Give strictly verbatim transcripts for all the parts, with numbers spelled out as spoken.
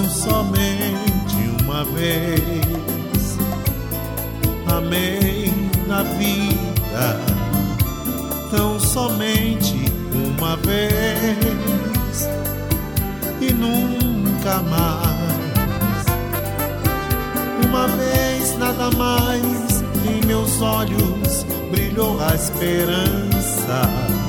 tão somente uma vez. Amei na vida, tão somente uma vez e nunca mais. Uma vez nada mais, em meus olhos brilhou a esperança,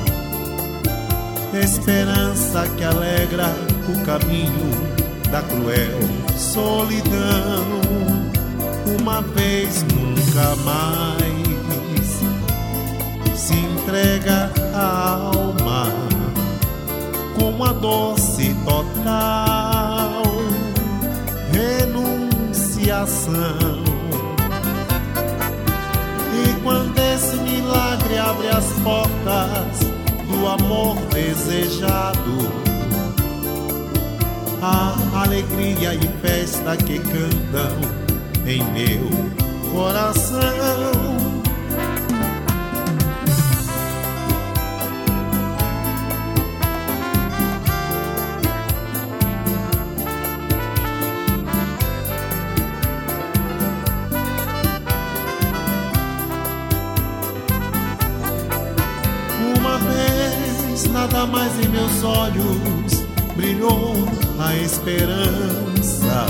esperança que alegra o caminho da cruel solidão. Uma vez nunca mais se entrega a alma com a doce total renunciação. E quando esse milagre abre as portas do amor desejado, a alegria e festa que cantam em meu coração. Uma vez, nada mais em meus olhos brilhou a esperança,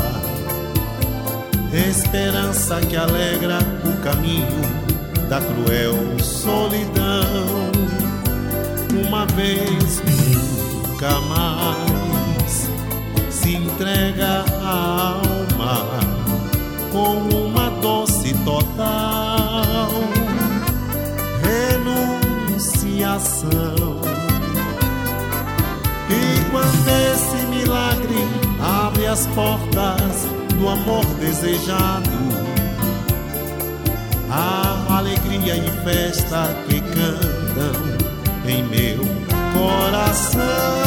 esperança que alegra o caminho da cruel solidão. Uma vez nunca mais se entrega a alma com uma doce total renunciação. E quando esse milagre abre as portas do amor desejado, a alegria e festa que cantam em meu coração.